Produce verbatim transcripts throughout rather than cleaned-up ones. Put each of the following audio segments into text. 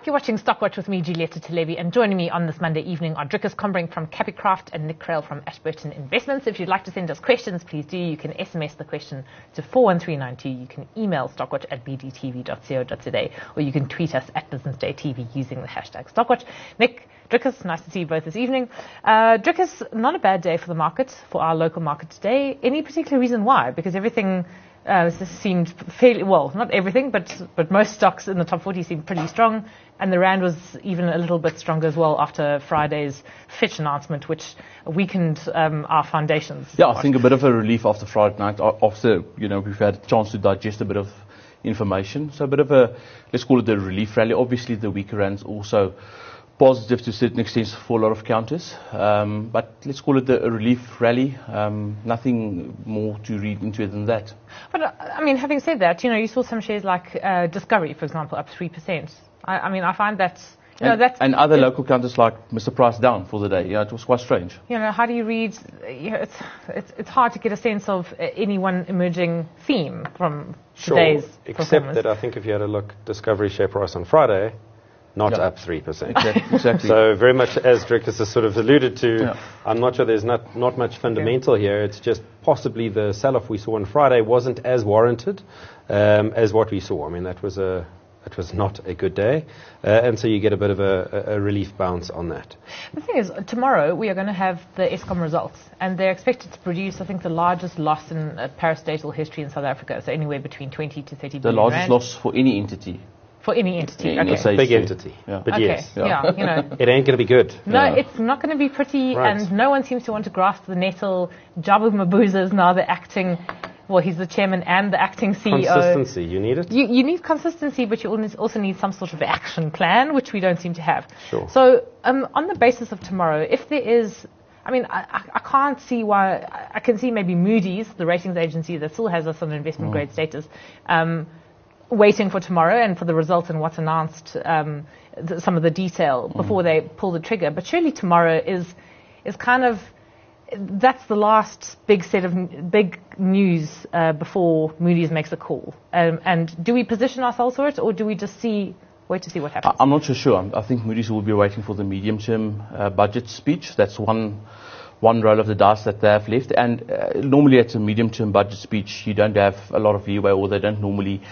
You're watching Stockwatch with me, Julieta Telebi, and joining me on this Monday evening are Dricus Combrink from Capicraft and Nick Krell from Ashburton Investments. If you'd like to send us questions, please do. You can S M S the question to four one three nine two. You can email stockwatch at b d t v dot co dot z a, or you can tweet us at Business Day T V using the hashtag Stockwatch. Nick, Dricus, nice to see you both this evening. Uh, Dricus, not a bad day for the market, for our local market today. Any particular reason why? Because everything uh, seemed fairly, well, not everything, but but most stocks in the top forty seemed pretty strong, and the Rand was even a little bit stronger as well after Friday's Fitch announcement, which weakened um, our foundations. Yeah, I think a bit of a relief after Friday night, after, you know, we've had a chance to digest a bit of information. So a bit of a, let's call it a relief rally. Obviously, the weaker Rand's also positive to a certain extent for a lot of counters, um, but let's call it a, a relief rally. Um, nothing more to read into it than that. But uh, I mean, having said that, you know, you saw some shares like uh, Discovery, for example, up three percent. I, I mean, I find that, you know, and, that's... And other local counters like Mister Price down for the day. Yeah, it was quite strange. You know, how do you read... You know, it's, it's, it's hard to get a sense of uh, any one emerging theme from sure, today's except that I think if you had a look, Discovery share price on Friday, not yeah. up three percent. Exactly. exactly. So very much as Dricus has sort of alluded to, yeah. I'm not sure there's not, not much fundamental okay. here. It's just possibly the sell-off we saw on Friday wasn't as warranted um, as what we saw. I mean, that was a... It was not a good day, uh, and so you get a bit of a, a relief bounce on that. The thing is, tomorrow we are going to have the Eskom results, and they're expected to produce, I think, the largest loss in uh, parastatal history in South Africa, so anywhere between twenty to thirty the billion The largest rand. loss for any entity. For any entity, in okay. Big entity, yeah. but okay. yes. Yeah, yeah you know. It ain't going to be good. No, yeah. it's not going to be pretty, right. and no one seems to want to grasp the nettle. Jabu Mabuza is now the acting... Well, he's the chairman and the acting C E O. Consistency, you need it? You, you need consistency, but you also need some sort of action plan, which we don't seem to have. Sure. So um, on the basis of tomorrow, if there is, I mean, I, I can't see why, I can see maybe Moody's, the ratings agency that still has us on investment grade mm. status, um, waiting for tomorrow and for the results and what's announced, um, th- some of the detail mm. before they pull the trigger. But surely tomorrow is is kind of, that's the last big set of big news uh, before Moody's makes a call. Um, and do we position ourselves for it, or do we just see, wait to see what happens? I'm not so sure. I think Moody's will be waiting for the medium-term uh, budget speech. That's one one roll of the dice that they have left. And uh, normally at a medium-term budget speech, you don't have a lot of leeway, or they don't normally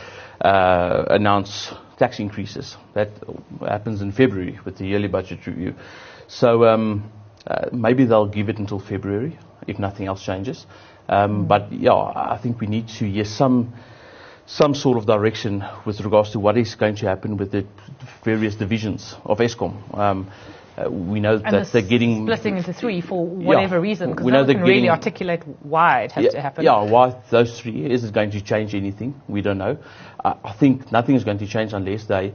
uh, announce tax increases. That happens in February with the yearly budget review. So... Um, Uh, maybe they'll give it until February, if nothing else changes. Um, mm. But, yeah, I think we need to hear some some sort of direction with regards to what is going to happen with the various divisions of Eskom. Um, uh, we know and that they're getting... splitting into three for whatever yeah, reason, because we no know one can getting, really articulate why it has yeah, to happen. Yeah, why those three. Is it going to change anything? We don't know. Uh, I think nothing is going to change unless they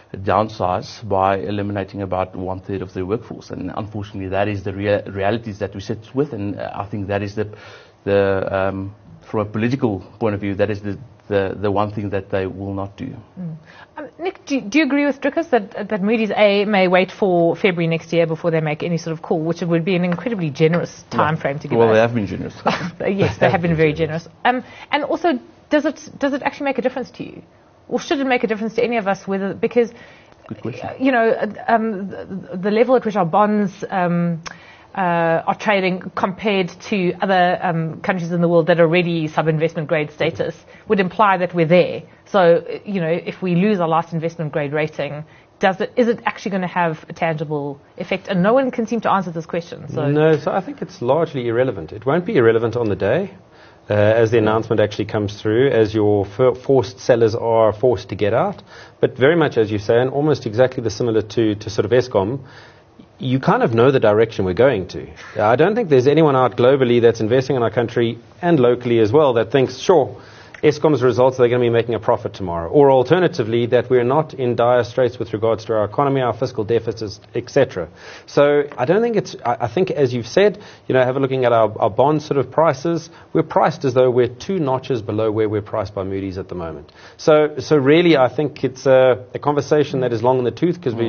downsize by eliminating about one third of their workforce, and unfortunately that is the rea- realities that we sit with, and uh, I think that is the the um, from a political point of view, that is the the, the one thing that they will not do. Mm. Um, Nick, do, do you agree with Dricus that that Moody's A may wait for February next year before they make any sort of call, which would be an incredibly generous time yeah. frame to give well us? They have been generous. Yes, they have been very generous. Um, and also, does it does it actually make a difference to you? Or should it make a difference to any of us? Whether because, Good question. you know, um, the, the level at which our bonds um, uh, are trading compared to other um, countries in the world that are already sub-investment grade status would imply that we're there. So, you know, if we lose our last investment grade rating, does it is it actually going to have a tangible effect? And no one can seem to answer this question. So no, so I think it's largely irrelevant. It won't be irrelevant on the day. Uh, as the announcement actually comes through, as your f- forced sellers are forced to get out. But very much, as you say, and almost exactly the similar to, to sort of Eskom, you kind of know the direction we're going to. I don't think there's anyone out globally that's investing in our country and locally as well that thinks, sure, Eskom's results, they're going to be making a profit tomorrow. Or alternatively, that we're not in dire straits with regards to our economy, our fiscal deficits, et cetera. So I don't think it's, I, I think as you've said, you know, have a looking at our, our bond sort of prices, we're priced as though we're two notches below where we're priced by Moody's at the moment. So, so really I think it's a, a conversation that is long in the tooth because mm. we've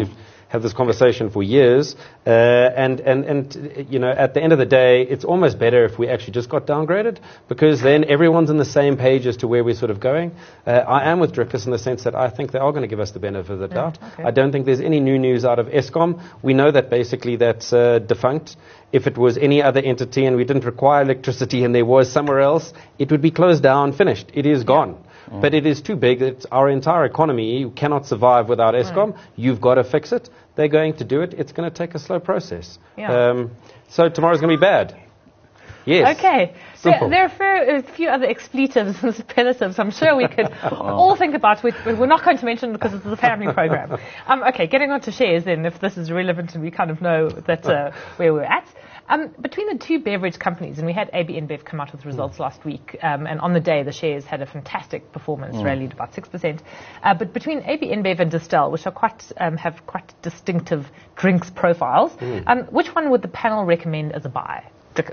have this conversation for years. Uh, and, and, and, you know, at the end of the day, it's almost better if we actually just got downgraded, because then everyone's on the same page as to where we're sort of going. Uh, I am with Drickus in the sense that I think they are going to give us the benefit of the doubt. Yeah, okay. I don't think there's any new news out of Eskom. We know that basically that's uh, defunct. If it was any other entity and we didn't require electricity and there was somewhere else, it would be closed down, finished. It is gone. Mm. But it is too big. It's our entire economy. You cannot survive without Eskom. Mm. You've got to fix it. They're going to do it. It's going to take a slow process. Yeah. Um, so tomorrow's going to be bad. Yes. Okay. So Simple. there are fair, a few other expletives and superlatives I'm sure we could all think about. We, we're not going to mention because it's the family program. Um, okay, getting on to shares then, if this is relevant and we kind of know that uh, where we're at. Um, between the two beverage companies, and we had A B InBev come out with results mm. last week, um, and on the day the shares had a fantastic performance, mm. rallied about six percent. Uh, but between A B InBev and Distell, which are quite um, have quite distinctive drinks profiles, mm. um, which one would the panel recommend as a buy? Drickus.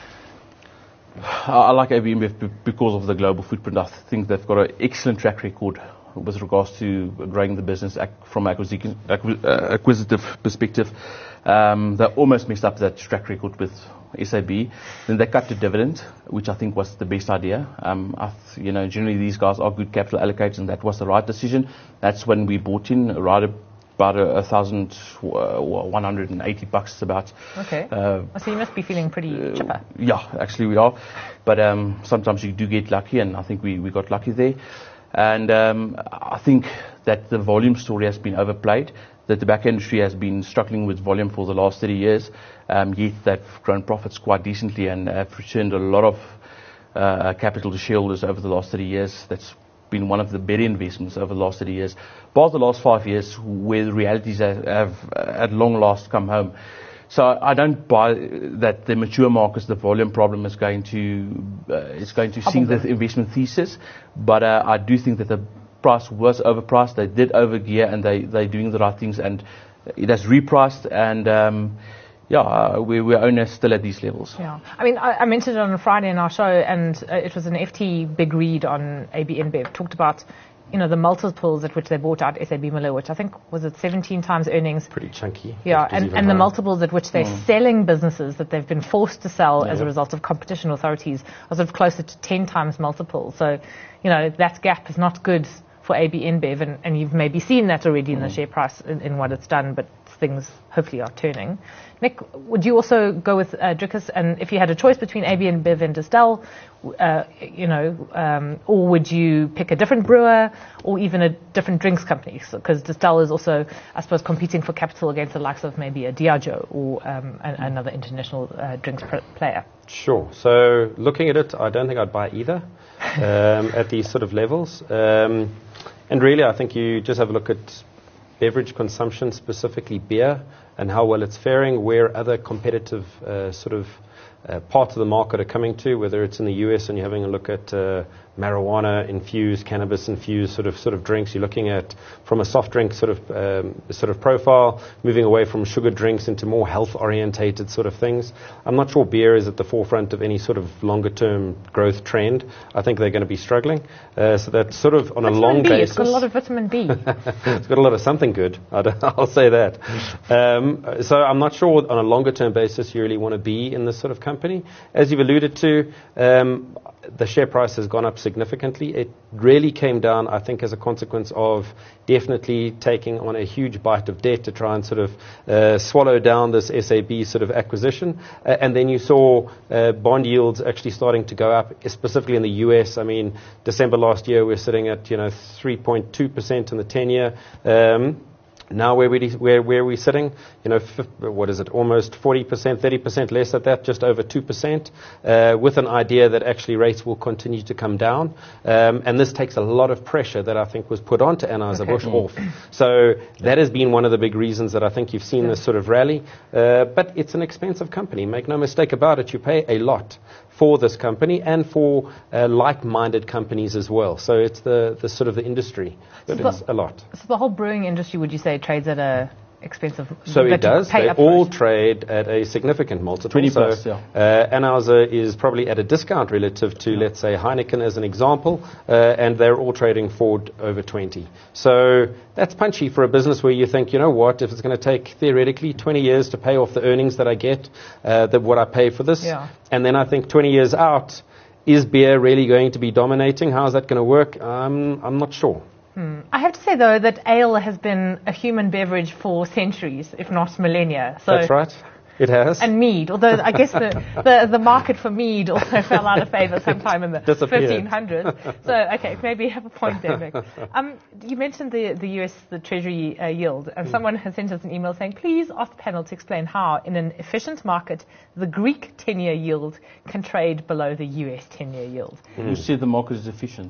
I like A B InBev because of the global footprint. I think they've got an excellent track record with regards to growing the business from acquisition, acqu- uh, acquisitive perspective. Um, they almost messed up that track record with S A B. Then they cut the dividend, which I think was the best idea. Um, I th- you know, generally these guys are good capital allocators, and that was the right decision. That's when we bought in right about a, a thousand, uh, one hundred and eighty bucks about. Okay. Uh, so you must be feeling pretty uh, chipper. Yeah, actually we are. But um, sometimes you do get lucky, and I think we, we got lucky there. And um, I think that the volume story has been overplayed. The tobacco industry has been struggling with volume for the last thirty years, um, yet they've grown profits quite decently and have returned a lot of uh, capital to shareholders over the last thirty years. That's been one of the better investments over the last thirty years. But the last five years, where the realities have, have at long last come home. So I don't buy that the mature markets, the volume problem is going to uh, is going to sink the investment thesis. But uh, I do think that the price was overpriced. They did overgear, and they they're doing the right things, and it has repriced. And um, yeah, uh, we we're owners still at these levels. Yeah, I mean, I, I mentioned it on Friday in our show, and uh, it was an F T big read on A B InBev. Talked about, you know, the multiples at which they bought out S A B Miller, which I think was at seventeen times earnings. Pretty chunky. Yeah, and, and the multiples at which they're mm. selling businesses that they've been forced to sell yeah. as a result of competition authorities are sort of closer to ten times multiples. So, you know, that gap is not good for A B InBev, and, and you've maybe seen that already in mm. the share price in, in what it's done, but things hopefully are turning. Nick, would you also go with uh, Drickus? And if you had a choice between A B InBev and Distell, uh, you know, um, or would you pick a different brewer or even a different drinks company? Because so, Distell is also, I suppose, competing for capital against the likes of maybe a Diageo or um, an, another international uh, drinks pr- player. Sure. So looking at it, I don't think I'd buy either um, at these sort of levels. Um, and really, I think you just have a look at beverage consumption, specifically beer, and how well it's faring, where other competitive uh, sort of uh, parts of the market are coming to, whether it's in the U S and you're having a look at uh, marijuana-infused, cannabis-infused sort of sort of drinks. You're looking at, from a soft drink sort of um, sort of profile, moving away from sugar drinks into more health-orientated sort of things. I'm not sure beer is at the forefront of any sort of longer-term growth trend. I think they're going to be struggling. Uh, so that's sort of on vitamin a long B. basis. It's got a lot of vitamin B. It's got a lot of something good. I'll say that. Um, so I'm not sure on a longer-term basis you really want to be in this sort of company. As you've alluded to, um, the share price has gone up significantly. It really came down, I think, as a consequence of definitely taking on a huge bite of debt to try and sort of uh, swallow down this S A B sort of acquisition. Uh, and then you saw uh, bond yields actually starting to go up, specifically in the U S. I mean, December last year, we're sitting at, you know, three point two percent in the ten-year. Um, Now where we where where we're sitting, you know, what is it? Almost forty percent, thirty percent less at that, just over two percent, uh, with an idea that actually rates will continue to come down, um, and this takes a lot of pressure that I think was put onto Anheuser-Busch okay. off. So that has been one of the big reasons that I think you've seen this sort of rally. Uh, but it's an expensive company. Make no mistake about it. You pay a lot for this company and for uh, like-minded companies as well. So it's the, the sort of the industry, but so it's the, a lot. So the whole brewing industry, would you say, trades at a expensive. So that it does. Pay They up all for it. trade at a significant multiple. twenty so, plus, yeah. Uh, Anheuser is probably at a discount relative to, Yeah. let's say, Heineken as an example, uh, and they're all trading Ford over twenty. So that's punchy for a business where you think, you know what, if it's going to take theoretically twenty years to pay off the earnings that I get, uh, that what I pay for this, Yeah. and then I think twenty years out, is beer really going to be dominating? How's that going to work? Um, I'm not sure. Hmm. I have to say, though, that ale has been a human beverage for centuries, if not millennia. So That's right. It has. And mead, although I guess the, the, the market for mead also fell out of favor sometime in the Disappeared. fifteen hundreds. So, okay, maybe you have a point there, Nick. Um, you mentioned the, the U S, the Treasury uh, yield, and mm. someone has sent us an email saying, please ask the panel to explain how, in an efficient market, the Greek ten-year yield can trade below the U S ten-year yield. Mm. You said the market is efficient.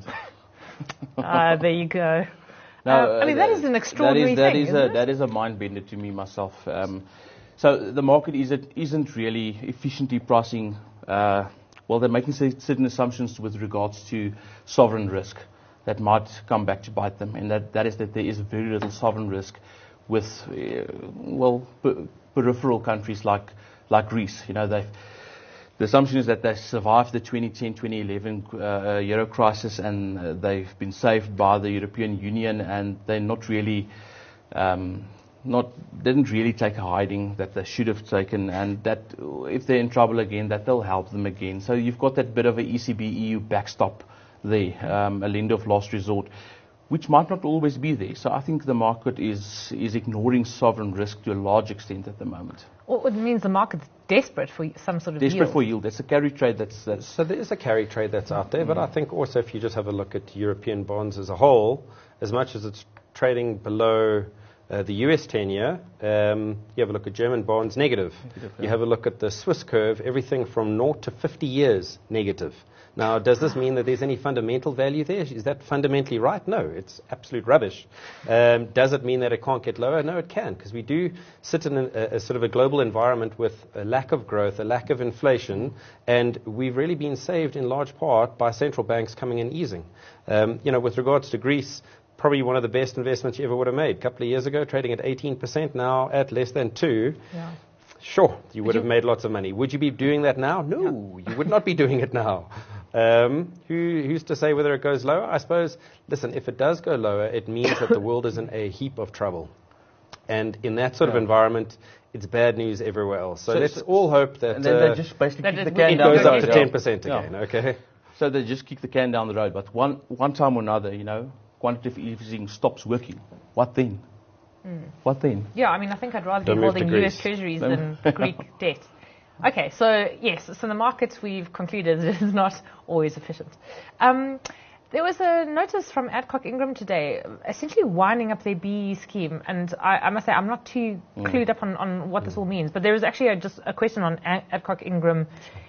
Ah, uh, there you go. No, uh, I mean, that, that is an extraordinary that is, that thing, is isn't a, it? That is a mind bender to me myself. Um, so the market is, it isn't really efficiently pricing. Uh, well, they're making certain assumptions with regards to sovereign risk that might come back to bite them, and that, that is that there is very little sovereign risk with, uh, well, per- peripheral countries like like Greece. You know, they've. The assumption is that they survived the twenty ten twenty eleven uh, euro crisis, and uh, they've been saved by the European Union, and they're not really, um, not didn't really take a hiding that they should have taken, and that if they're in trouble again, that they'll help them again. So you've got that bit of a E C B E U backstop there, um, a lender of last resort, which might not always be there. So I think the market is is ignoring sovereign risk to a large extent at the moment. Well, it means the market's desperate for some sort of Desperate yield. for yield. That's a carry trade. That's, that's so there is a carry trade that's out there, but I think also if you just have a look at European bonds as a whole, as much as it's trading below uh, the U S ten-year, um, you have a look at German bonds, negative. negative yeah. You have a look at the Swiss curve, everything from zero to fifty years, negative. Now, does this mean that there's any fundamental value there? Is that fundamentally right? No, it's absolute rubbish. Um, does it mean that it can't get lower? No, it can, because we do sit in a, a sort of a global environment with a lack of growth, a lack of inflation, and we've really been saved in large part by central banks coming in easing. Um, you know, with regards to Greece, probably one of the best investments you ever would have made. A couple of years ago, trading at eighteen percent, now at less than two. Yeah. Sure, you would have made lots of money. Would you be doing that now? No, you would not be doing it now. Um, who, who's to say whether it goes lower? I suppose, listen, if it does go lower, it means that the world is in a heap of trouble. And in that sort yeah. of environment, it's bad news everywhere else. So, so let's so all hope that, and then uh, they just basically kick the can down goes the up road. to ten percent again, yeah. okay? So they just kick the can down the road. But one, one time or another, you know, quantitative easing stops working. What then? Mm. What then? Yeah, I mean, I think I'd rather Don't be holding U S Greece. treasuries than Greek debt. Okay, so yes, so the market we've concluded is not always efficient. Um, there was a notice from Adcock Ingram today, essentially winding up their B E scheme, and I, I must say I'm not too mm. clued up on, on what mm. this all means, but there was actually a, just a question on Adcock Ingram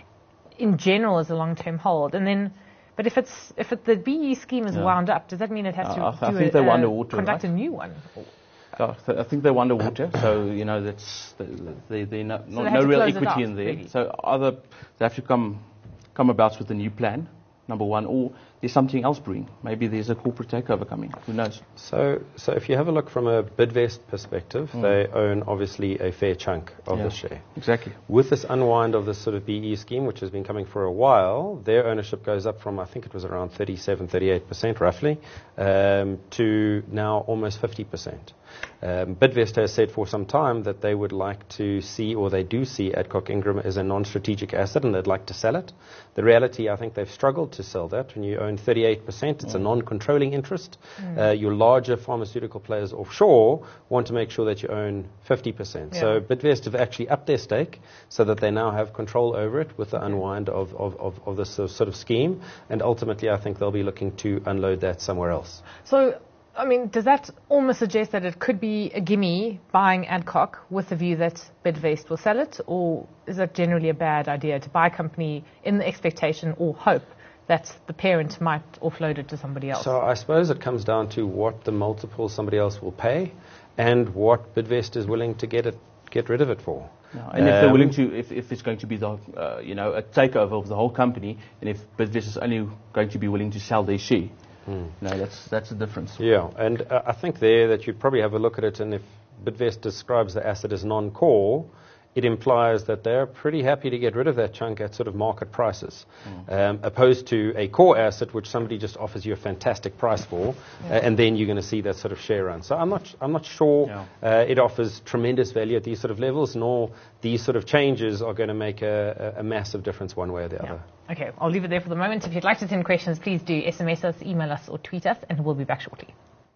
in general as a long-term hold, and then. But if it's if it, the B E scheme is yeah. wound up, does that mean it has to uh, I do think a, they uh, water, conduct right? a new one? I think they're underwater, so you know that's they they no, so not, they no real equity out, in there. really. So either they have to come come about with a new plan, number one, or there's something else brewing. Maybe there's a corporate takeover coming. Who knows? So so if you have a look from a Bidvest perspective, mm. they own obviously a fair chunk of yeah, the share. Exactly. With this unwind of this sort of B E scheme, which has been coming for a while, their ownership goes up from I think it was around thirty-seven, thirty-eight percent roughly, um, to now almost fifty percent. Um, Bidvest has said for some time that they would like to see, or they do see, Adcock Ingram as a non-strategic asset, and they'd like to sell it. The reality, I think they've struggled to sell that. When you own thirty-eight percent, it's mm. a non-controlling interest. Mm. Uh, your larger pharmaceutical players offshore want to make sure that you own fifty percent. Yeah. So Bidvest have actually upped their stake so that they now have control over it with the unwind of, of, of, of this sort of scheme, and ultimately I think they'll be looking to unload that somewhere else. So I mean, does that almost suggest that it could be a gimme buying Adcock with the view that Bidvest will sell it, or is that generally a bad idea to buy a company in the expectation or hope that the parent might offload it to somebody else? So I suppose it comes down to what the multiple somebody else will pay and what Bidvest is willing to get it get rid of it for. No, and um, if they're willing to, if, if it's going to be the, uh, you know, a takeover of the whole company, and if Bidvest is only going to be willing to sell their share. Hmm. No, that's that's the difference. Yeah, and uh, I think there that you'd probably have a look at it, and if Bidvest describes the asset as non-core, it implies that they're pretty happy to get rid of that chunk at sort of market prices, mm. um, opposed to a core asset which somebody just offers you a fantastic price for, yeah. uh, and then you're going to see that sort of share run. So I'm not, I'm not sure yeah. uh, it offers tremendous value at these sort of levels, nor these sort of changes are going to make a, a, a massive difference one way or the yeah. other. Okay, I'll leave it there for the moment. If you'd like to send questions, please do S M S us, email us, or tweet us, and we'll be back shortly.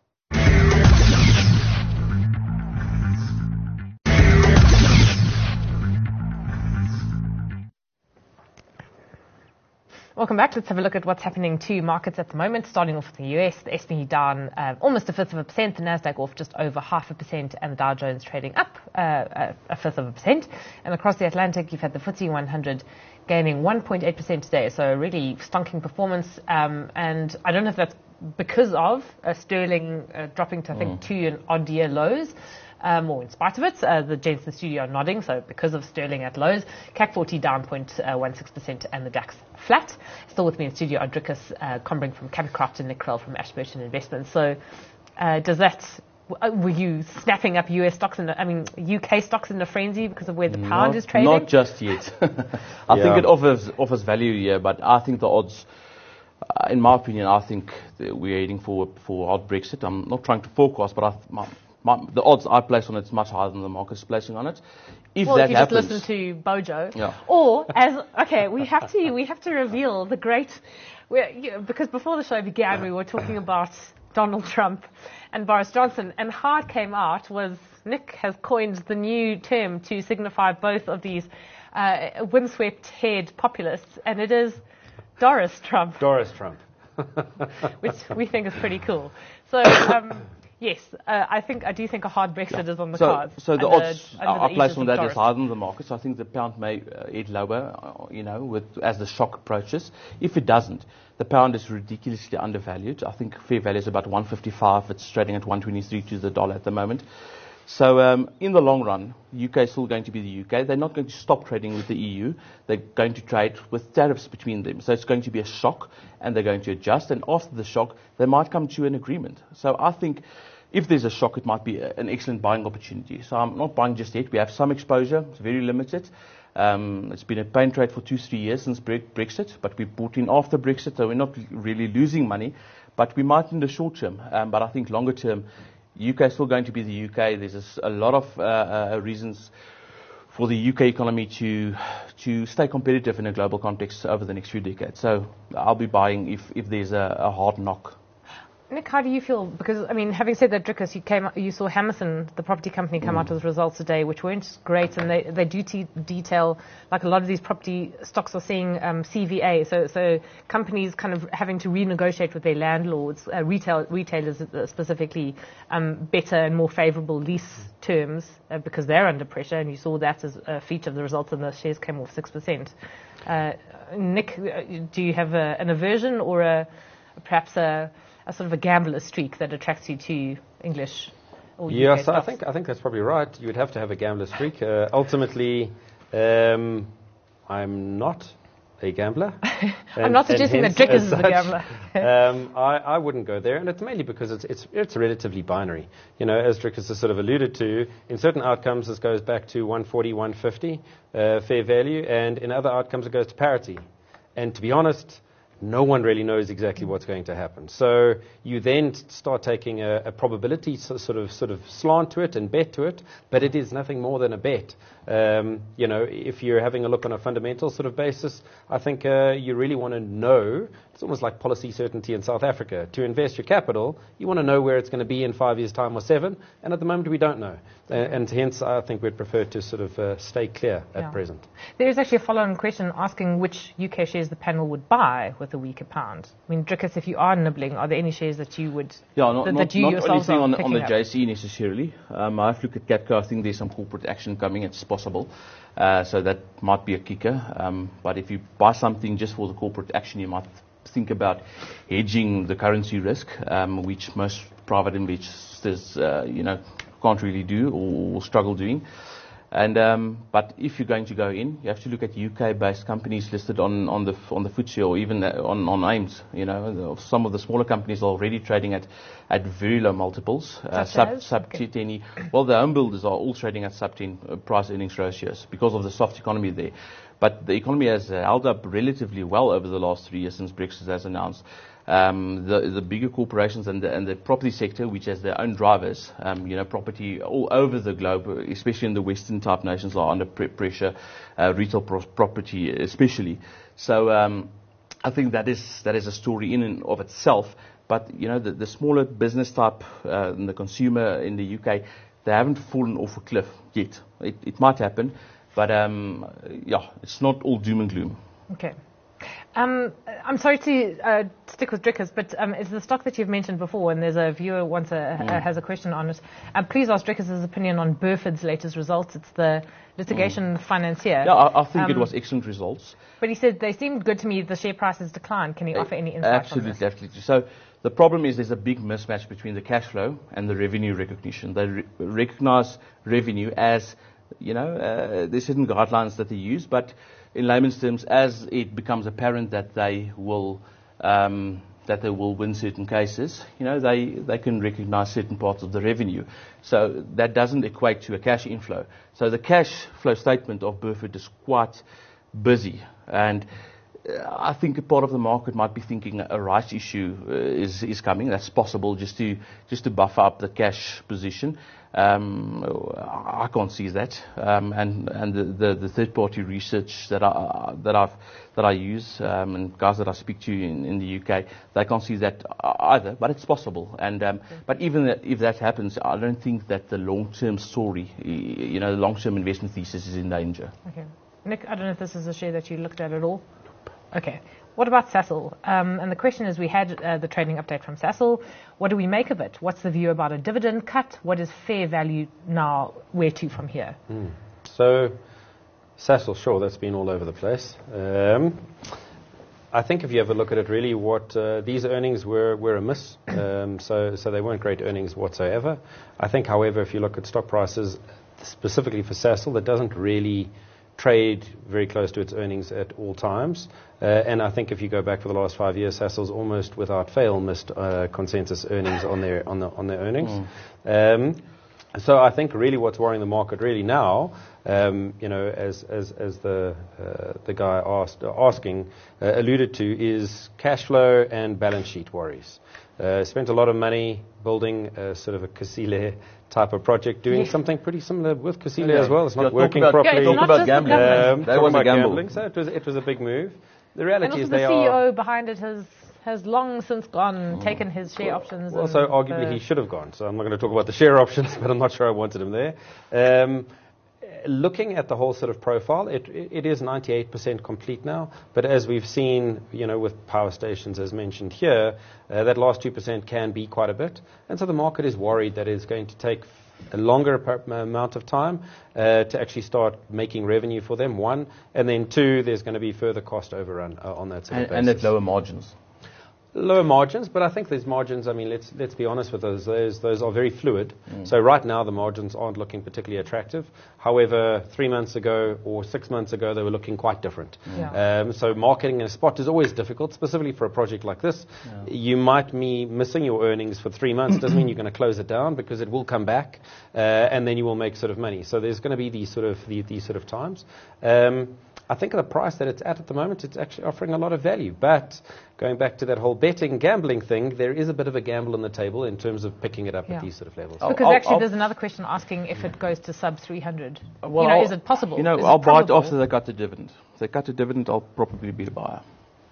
Welcome back. Let's have a look at what's happening to markets at the moment. Starting off with the U S, the S and P down uh, almost a fifth of a percent, the Nasdaq off just over half a percent, and the Dow Jones trading up uh, a, a fifth of a percent. And across the Atlantic, you've had the F T S E one hundred gaining one point eight percent today, so a really stonking performance. Um, and I don't know if that's because of uh, sterling uh, dropping to, I think, mm. two and odd year lows. Um, or in spite of it, uh, the gents in the studio are nodding, so because of sterling at lows. C A C forty down zero point one six percent and the DAX flat. Still with me in the studio are Dricus uh, Combring from Capicraft and Nick Krell from Ashburton Investments. So uh, does that, were you snapping up U S stocks, in the, I mean U K stocks in a frenzy because of where the pound not, is trading? Not just yet. I yeah. think it offers, offers value here, but I think the odds, uh, in my opinion, I think we're heading for, for a hard Brexit. I'm not trying to forecast, but I, my, My, the odds I place on it is much higher than the market's placing on it. If well, that if you happens, just listen to Bojo, yeah. or as okay, we have to we have to reveal the great, we're, you know, because before the show began, we were talking about Donald Trump and Boris Johnson, and how it came out was Nick has coined the new term to signify both of these uh, windswept-haired populists, and it is Doris Trump. Doris Trump, which we think is pretty cool. So. Um, Yes, uh, I think I do think a hard Brexit yeah. is on the so, cards. So the under, odds under are the placed on that Doris. is higher than the market. So I think the pound may uh, head lower, uh, you know, with, as the shock approaches. If it doesn't, the pound is ridiculously undervalued. I think fair value is about one fifty-five. It's trading at one twenty-three to the dollar at the moment. So um, in the long run, U K is still going to be the U K. They're not going to stop trading with the E U. They're going to trade with tariffs between them. So it's going to be a shock, and they're going to adjust. And after the shock, they might come to an agreement. So I think if there's a shock, it might be a, an excellent buying opportunity. So I'm not buying just yet. We have some exposure. It's very limited. Um, it's been a pain trade for two, three years since Brexit, but we bought in after Brexit, so we're not really losing money. But we might in the short term. Um, but I think longer term, U K is still going to be the U K. There's a, a lot of uh, uh, reasons for the U K economy to to stay competitive in a global context over the next few decades. So I'll be buying if, if there's a, a hard knock. Nick, how do you feel? Because, I mean, having said that, Dricus, you came, you saw Hammerson, the property company, come mm. out with results today, which weren't great, and they, they do te- detail, like a lot of these property stocks are seeing um, C V A, so so companies kind of having to renegotiate with their landlords, uh, retail retailers uh, specifically, um, better and more favourable lease terms uh, because they're under pressure, and you saw that as a feature of the results, and the shares came off six percent. Uh, Nick, do you have a, an aversion or a perhaps a a sort of a gambler streak that attracts you to English or U K yes, stocks? I think I think that's probably right. You would have to have a gambler streak. Uh, ultimately, um, I'm not a gambler. I'm and, not suggesting that Dricus is a gambler. um, I, I wouldn't go there, and it's mainly because it's it's it's relatively binary. You know, as Dricus has sort of alluded to, in certain outcomes this goes back to one forty, one fifty uh, fair value, and in other outcomes it goes to parity. And to be honest, no one really knows exactly what's going to happen. So you then start taking a, a probability so, sort of sort of slant to it and bet to it, but it is nothing more than a bet. Um, you know, if you're having a look on a fundamental sort of basis, I think uh, you really want to know. It's almost like policy certainty in South Africa. To invest your capital, you want to know where it's going to be in five years' time or seven, and at the moment we don't know. Uh, and hence, I think we'd prefer to sort of uh, stay clear at yeah. present. There is actually a follow-on question asking which U K shares the panel would buy with a weaker pound. I mean, Dricus, if you are nibbling, are there any shares that you would, yeah, not, that, not, that you not yourselves anything are on, picking on the up? J S E necessarily. Um, I have looked at Capco. I think there's some corporate action coming. It's possible. Uh, so that might be a kicker. Um, but if you buy something just for the corporate action, you might think about hedging the currency risk, um, which most private investors, uh, you know, can't really do or, or struggle doing. And um, but if you're going to go in, you have to look at U K-based companies listed on, on the on the F T S E or even on on AIMS. You know, some of the smaller companies are already trading at, at very low multiples, uh, sub sub okay. ten. Well, the home builders are all trading at sub ten price earnings ratios because of the soft economy there. But the economy has held up relatively well over the last three years since Brexit has announced. Um, the, the bigger corporations and the, and the property sector, which has their own drivers, um, you know, property all over the globe, especially in the Western type nations, are under pre- pressure, uh, retail pro- property especially. So um, I think that is that is a story in and of itself. But, you know, the, the smaller business type uh, and the consumer in the U K, they haven't fallen off a cliff yet. It, it might happen, but um, yeah, it's not all doom and gloom. Okay. Um, I'm sorry to uh, stick with Drickers, but um, it's the stock that you've mentioned before, and there's a viewer wants a, mm. uh, has a question on it. Uh, please ask Drickers' opinion on Burford's latest results. It's the litigation mm. financier. Yeah, I, I think um, it was excellent results. But he said they seemed good to me. The share price has declined. Can he uh, offer any insight absolutely, on this? Absolutely. So the problem is there's a big mismatch between the cash flow and the revenue recognition. They re- recognize revenue as, you know, uh, there's certain guidelines that they use, but in layman's terms, as it becomes apparent that they will um, that they will win certain cases, you know, they, they can recognize certain parts of the revenue. So that doesn't equate to a cash inflow. So the cash flow statement of Burford is quite busy, and I think a part of the market might be thinking a rights issue uh, is is coming. That's possible, just to just to buffer up the cash position. Um, I can't see that, um, and and the, the, the third party research that I that I've that I use um, and guys that I speak to in, in the U K, they can't see that either. But it's possible, and um, okay. but even if that happens, I don't think that the long term story, you know, the long term investment thesis is in danger. Okay, Nick, I don't know if this is a share that you looked at at all. Okay. What about Sasol? Um, and the question is, we had uh, the trading update from Sasol. What do we make of it? What's the view about a dividend cut? What is fair value now? Where to from here? Mm. So, Sasol, sure, that's been all over the place. Um, I think if you have a look at it, really, what uh, these earnings were were a miss. Um, so, so they weren't great earnings whatsoever. I think, however, if you look at stock prices specifically for Sasol, that doesn't really trade very close to its earnings at all times. Uh, and I think if you go back for the last five years, Sasol's almost without fail missed uh, consensus earnings on their on the on their earnings. Mm. Um, so I think really what's worrying the market really now, um, you know, as as as the uh, the guy asked uh, asking uh, alluded to, is cash flow and balance sheet worries. Uh, spent a lot of money building a sort of a Kusile type of project, doing yeah. something pretty similar with Kusile okay. as well. It's not yeah, working about, properly. Yeah, talk about gambling. Um, that was a gamble. Gambling, so it was it was a big move. The reality and also is the they C E O are behind it has has long since gone, mm. taken his share well, options. Well, so arguably he should have gone. So I'm not going to talk about the share options, but I'm not sure I wanted him there. Um, Looking at the whole sort of profile, it, it is ninety-eight percent complete now. But as we've seen, you know, with power stations, as mentioned here, uh, that last two percent can be quite a bit. And so the market is worried that it's going to take a longer amount of time uh, to actually start making revenue for them, one. And then two, there's going to be further cost overrun uh, on that sort of and, basis. And at lower margins. Lower margins, but I think these margins, I mean, let's let's be honest with those, those, those are very fluid. Mm. So right now the margins aren't looking particularly attractive. However, three months ago or six months ago, they were looking quite different. Yeah. Um, so marketing in a spot is always difficult, specifically for a project like this. Yeah. You might be missing your earnings for three months. Doesn't mean you're going to close it down, because it will come back, uh, and then you will make sort of money. So there's going to be these sort of the, these sort of times. Um, I think at the price that it's at at the moment, it's actually offering a lot of value. But going back to that whole betting, gambling thing, there is a bit of a gamble on the table in terms of picking it up yeah. at these sort of levels. Because I'll, actually I'll there's another question asking if it goes to sub three hundred. Well, you know, I'll, is it possible? You know, is I'll it buy it after they cut the dividend. If they cut the dividend, I'll probably be the buyer.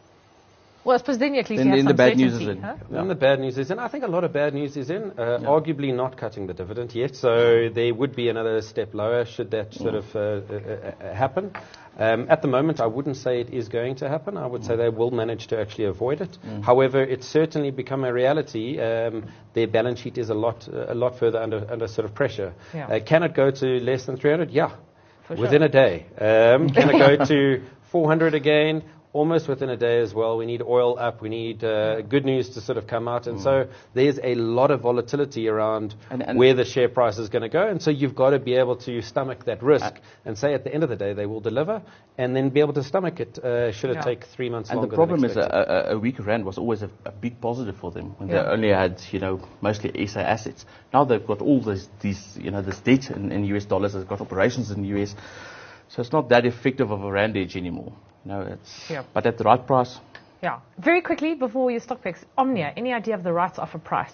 Well, I suppose then at least then, you have then some the bad certainty, news is in. Huh? Yeah. And the bad news is in. I think a lot of bad news is in. Uh, yeah. Arguably not cutting the dividend yet. So there would be another step lower should that sort mm. of uh, uh, uh, happen. Um, at the moment, I wouldn't say it is going to happen. I would mm. say they will manage to actually avoid it. Mm. However, it's certainly become a reality. Um, their balance sheet is a lot, uh, a lot further under, under sort of pressure. Yeah. Uh, can it go to less than three hundred? Yeah, For within sure. a day. Um, can it go to four hundred again? almost within a day as well. We need oil up. We need uh, good news to sort of come out. And mm. so there's a lot of volatility around and, and where the share price is going to go. And so you've got to be able to stomach that risk uh, and say at the end of the day they will deliver, and then be able to stomach it uh, should it yeah. take three months and longer. And the problem than is a, a, a weaker rand was always a, a big positive for them when yeah. they only had, you know, mostly S A assets. Now they've got all this, these, you know, this debt in, in U S dollars. They've got operations in the U S. So it's not that effective of a rand edge anymore. No, it's yeah. but at the right price. Yeah. Very quickly before your stock picks, Omnia. Any idea of the rights offer price?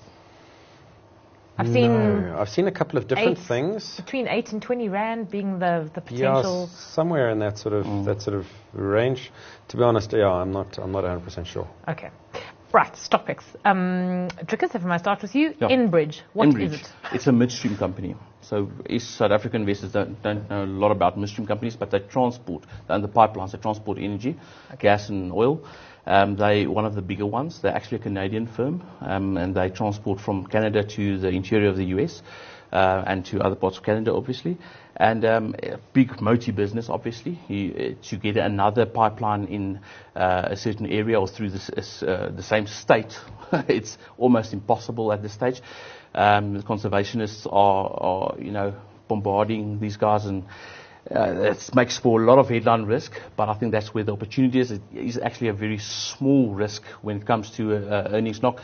I've no, seen. I've seen a couple of different eight, things. Between eight and twenty rand being the the potential. Yeah, somewhere in that sort of mm. that sort of range. To be honest, yeah, I'm not I'm not one hundred percent sure. Okay. Right, stock picks. Um, Dricus, if I start with you, yeah. Enbridge. What Enbridge. is it? It's a midstream company. So East South African investors don't, don't know a lot about midstream companies, but they transport, they're in the pipelines, they transport energy, okay. gas and oil. Um, they're one of the bigger ones. They're actually a Canadian firm, um, and they transport from Canada to the interior of the U S uh, and to other parts of Canada, obviously. And um, a big multi business, obviously. You, to get another pipeline in uh, a certain area or through this, uh, the same state, it's almost impossible at this stage. Um, the conservationists are, are, you know, bombarding these guys, and uh, it makes for a lot of headline risk. But I think that's where the opportunity is. It is actually a very small risk when it comes to uh, earnings knock.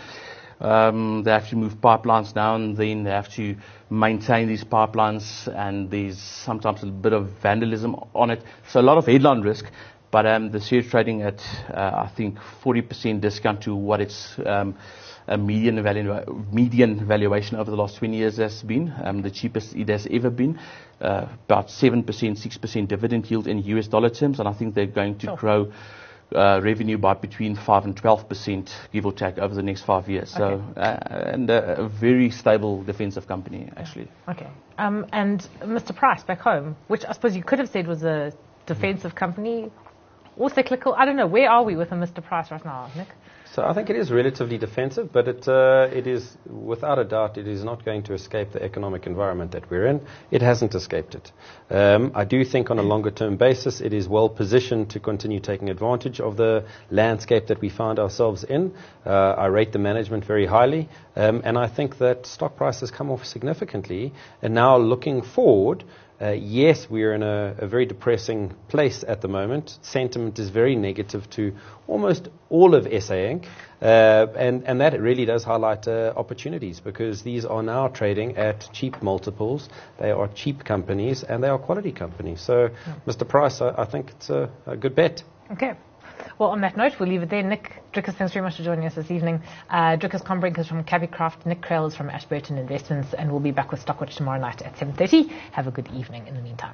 Um, they have to move pipelines now and then. They have to maintain these pipelines, and there's sometimes a bit of vandalism on it. So a lot of headline risk. But um, the share trading at, uh, I think, forty percent discount to what its um, a median, value, median valuation over the last twenty years has been. Um, the cheapest it has ever been. Uh, about seven percent, six percent dividend yield in U S dollar terms. And I think they're going to sure. grow Uh, revenue by between five and twelve percent, give or take, over the next five years. Okay. So, uh, and uh, a very stable defensive company, actually. Okay. Um, and Mister Price, back home, which I suppose you could have said was a defensive company or cyclical. I don't know. Where are we with a Mister Price right now, Nick? So I think it is relatively defensive, but it, uh, it is, without a doubt, it is not going to escape the economic environment that we're in. It hasn't escaped it. Um, I do think on a longer-term basis, it is well positioned to continue taking advantage of the landscape that we find ourselves in. Uh, I rate the management very highly, um, and I think that stock price has come off significantly. And now looking forward, Uh, yes, we're in a, a very depressing place at the moment. Sentiment is very negative to almost all of S A Incorporated. Uh, and, and that really does highlight uh, opportunities, because these are now trading at cheap multiples. They are cheap companies, and they are quality companies. So, yeah. Mister Price, I, I think it's a, a good bet. Okay. Well, on that note, we'll leave it there. Nick Dricus, thanks very much for joining us this evening. Uh, Dricus Combrink is from Capicraft. Nick Krell is from Ashburton Investments, and we'll be back with Stockwatch tomorrow night at seven thirty. Have a good evening in the meantime.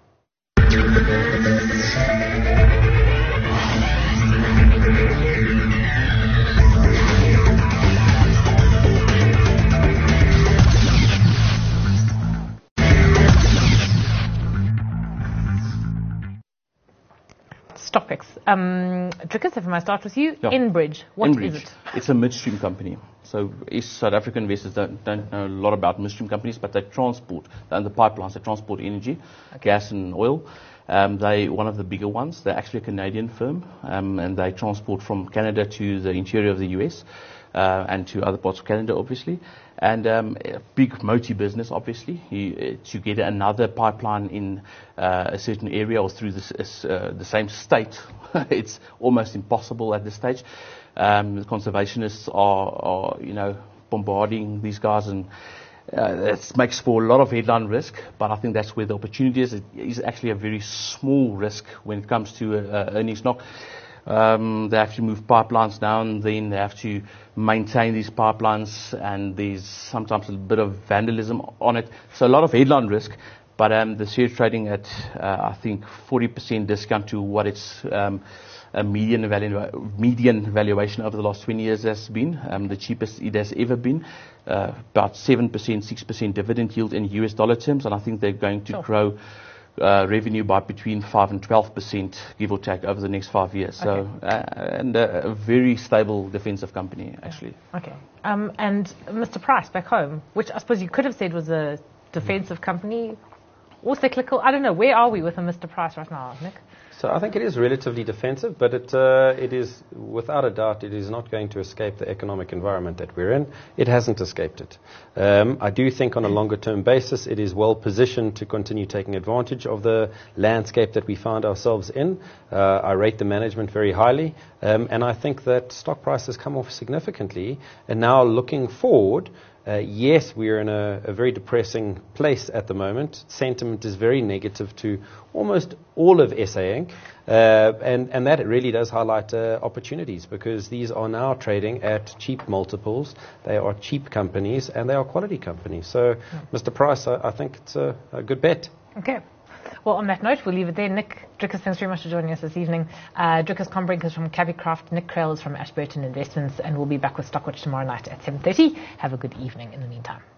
Stock picks. Um, Dricus, if I start with you, yeah. Enbridge. What Enbridge. is it? It's a midstream company. So East South African investors don't, don't know a lot about midstream companies, but they transport, they're in the pipelines, they transport energy, okay. gas and oil. Um, they're one of the bigger ones. They're actually a Canadian firm, um, and they transport from Canada to the interior of the U S uh, and to other parts of Canada, obviously. And um, a big multi business, obviously. You, uh, to get another pipeline in uh, a certain area or through this, uh, the same state, it's almost impossible at this stage. Um, the conservationists are, are, you know, bombarding these guys, and uh, it makes for a lot of headline risk. But I think that's where the opportunity is. It is actually a very small risk when it comes to uh, earnings knock. Um, they have to move pipelines now and then. They have to maintain these pipelines, and there's sometimes a bit of vandalism on it. So a lot of headline risk. But um, the share trading at, uh, I think, forty percent discount to what its um, a median, value, median valuation over the last twenty years has been. Um, the cheapest it has ever been. Uh, about seven percent, six percent dividend yield in U S dollar terms. And I think they're going to sure. grow Uh, revenue by between five and twelve percent, give or take, over the next five years. Okay. So, uh, and uh, a very stable defensive company, actually. Okay. Um, and Mister Price, back home, which I suppose you could have said was a defensive company or cyclical? I don't know. Where are we with a Mister Price right now, Nick? So I think it is relatively defensive, but it, uh, it is, without a doubt, it is not going to escape the economic environment that we're in. It hasn't escaped it. Um, I do think on a longer-term basis, it is well positioned to continue taking advantage of the landscape that we find ourselves in. Uh, I rate the management very highly, um, and I think that stock price has come off significantly. And now looking forward, Uh, yes, we are in a, a very depressing place at the moment. Sentiment is very negative to almost all of S A Inc. Uh, and, and that really does highlight uh, opportunities, because these are now trading at cheap multiples. They are cheap companies, and they are quality companies. So, yeah. Mister Price, I, I think it's a, a good bet. Okay. Well, on that note, we'll leave it there. Nick Drickus, thanks very much for joining us this evening. Uh, Drickus Combrink is from Capicraft. Nick Krell is from Ashburton Investments, and we'll be back with Stockwatch tomorrow night at seven thirty. Have a good evening in the meantime.